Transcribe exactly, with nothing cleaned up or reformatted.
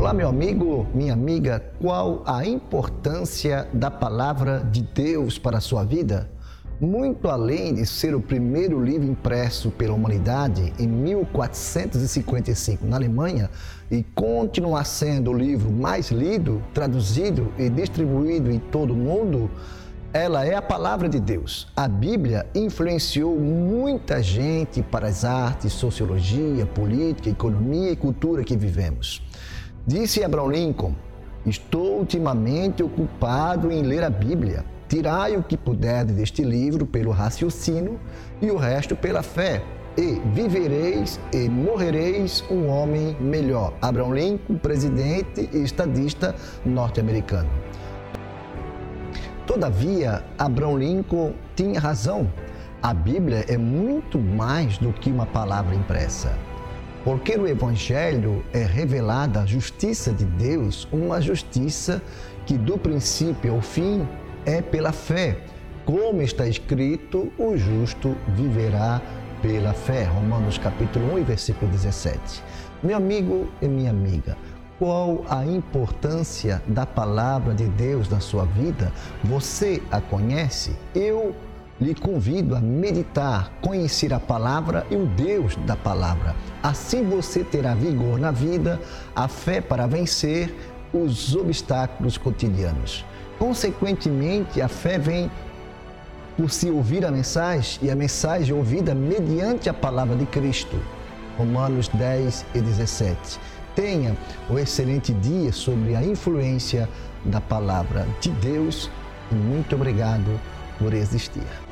Olá, meu amigo, minha amiga, qual a importância da palavra de Deus para a sua vida? Muito além de ser o primeiro livro impresso pela humanidade em mil quatrocentos e cinquenta e cinco na Alemanha e continuar sendo o livro mais lido, traduzido e distribuído em todo o mundo, ela é a palavra de Deus. A Bíblia influenciou muita gente para as artes, sociologia, política, economia e cultura que vivemos. Disse Abraham Lincoln: estou ultimamente ocupado em ler a Bíblia. Tirai o que puderdes deste livro pelo raciocínio e o resto pela fé, e vivereis e morrereis um homem melhor. Abraham Lincoln, presidente e estadista norte-americano. Todavia, Abraham Lincoln tinha razão. A Bíblia é muito mais do que uma palavra impressa. Porque no Evangelho é revelada a justiça de Deus, uma justiça que do princípio ao fim é pela fé. Como está escrito, o justo viverá pela fé. Romanos capítulo um, versículo dezessete. Meu amigo e minha amiga, qual a importância da palavra de Deus na sua vida? Você a conhece? Eu lhe convido a meditar, conhecer a palavra e o Deus da palavra. Assim você terá vigor na vida, a fé para vencer os obstáculos cotidianos. Consequentemente, a fé vem por se ouvir a mensagem e a mensagem ouvida mediante a palavra de Cristo. Romanos dez e dezessete. Tenha um excelente dia sobre a influência da palavra de Deus e muito obrigado por existir.